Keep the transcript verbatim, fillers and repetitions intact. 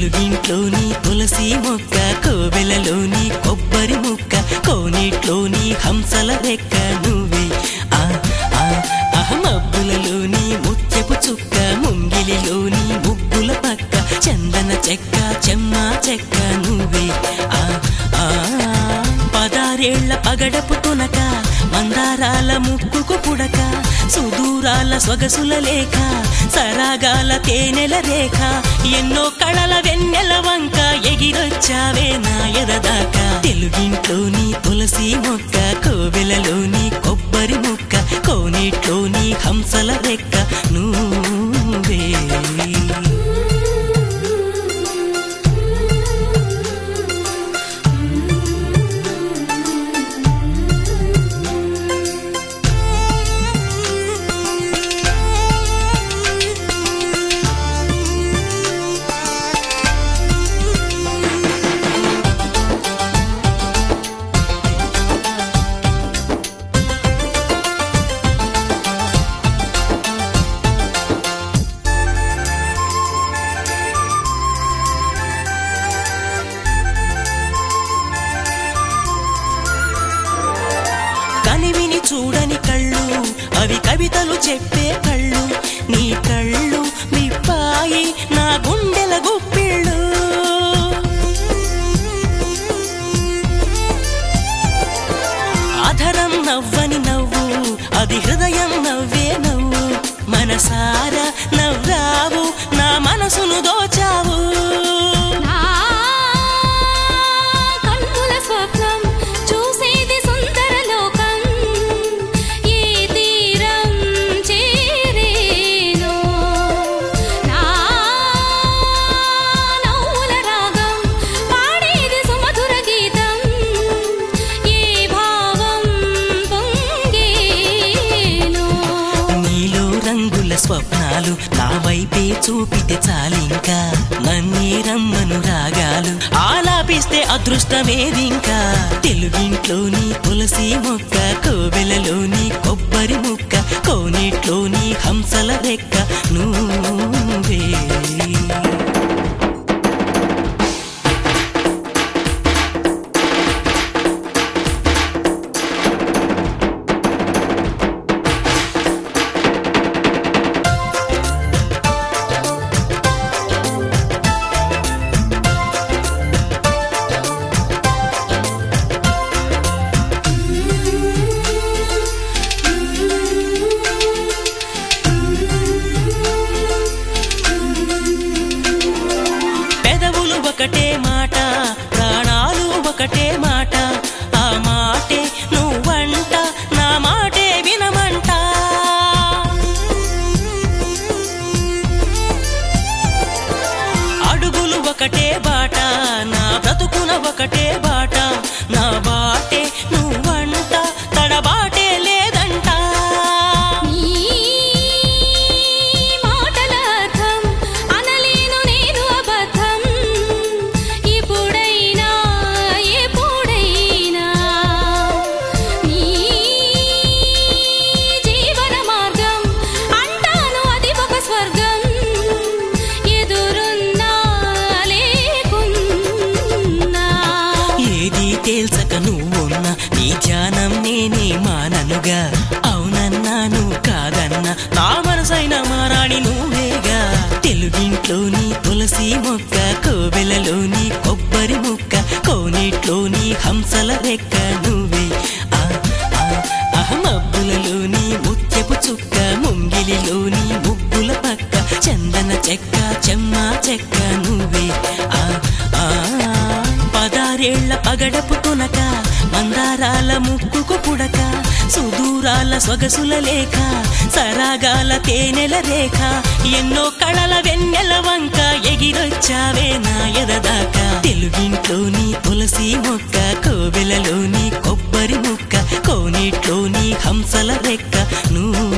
తెలుగింట్లోని తులసి మొక్క, కోవెలలోని కొబ్బరి ముక్క, కోనేట్లోని హంసల రెక్క నువ్వే. ఆ ఆ అహమబ్బులలోని ముత్యపు చుక్క, ముంగిలిలోని ముగ్గుల పక్క, చందన చెక్క చెమ్మ చెక్క నువ్వే. ఆ ఆ పదారేళ్ల పగడపు తునక, మందారాల ముక్కుకు పుడక, సుదూరాల సొగసుల లేఖ, సరాగాల తేనెల రేఖ, ఎన్నో కళల వెన్నెల వంక, ఎగిరొచ్చావే నా ఎదదాకా. తెలుగింట్లోని తులసి మొక్క, కోవెలలోని కొబ్బరి ముక్క, కోనేట్లోని హంసల రెక్క నువ్వే. కనివిని చూడని కళ్ళు, అవి కవితలు చెప్పే కళ్ళు, నీ కళ్ళు విప్పాయి నా గుండెల గుప్పిళ్ళు. ఆధరం నవ్వని నవ్వు, అది హృదయం నవ్వే నవ్వు, మనసారా నవ్వావు, నా మనసును దోచావు. స్వప్నాలు నా వైపే చూపితే చాలింకా, నన్నే రమ్మను రాగాలు ఆలాపిస్తే అదృష్టమేదింకా. తెలుగింట్లోని తులసి మొక్క, కోవెలలోని కొబ్బరి ముక్క, కోనేట్లోని హంసల రెక్క నువ్వే. ఒకటే మాట, ప్రాణాలు ఒకటే మాట, ఆ మాటే నువ్వంట, నా మాటే వినమంట. అడుగులు ఒకటే బాట, నా బ్రతుకున ఒకటే బాట, నా బాటే నువ్వంట, తడబాటే లేదంట. తేల్చక నువ్వున్నా నీ ధ్యానం నేనే మాననుగా, అవునన్నాను కాదన్నా నా మనసైన మారాణి నువ్వేగా. తెలుగింట్లోని తులసి మొక్క, కోవెలలోని కొబ్బరి ముక్క, కోనేట్లోని హంసల రెక్క నువ్వే. ఆ ఆ అహమబ్బులలోని ముత్యపు చుక్క, ముంగిలిలోని ముగ్గుల పక్క, చందన చెక్క చెమ్మ చెక్క నువ్వే. ఆ ఆ పదారేళ్ల పగడపు తునక, మందారాల ముక్కుకు పుడక, సుదూరాల సొగసుల లేఖ, సరాగాల తేనెల రేఖ, ఎన్నో కళల వెన్నెల వంక, ఎగిరొచ్చావే నా ఎదదాకా. తెలుగింట్లోని తులసి మొక్క, కోవెలలోని కొబ్బరి ముక్క, కోనేట్లోని హంసల రెక్క నువ్వు.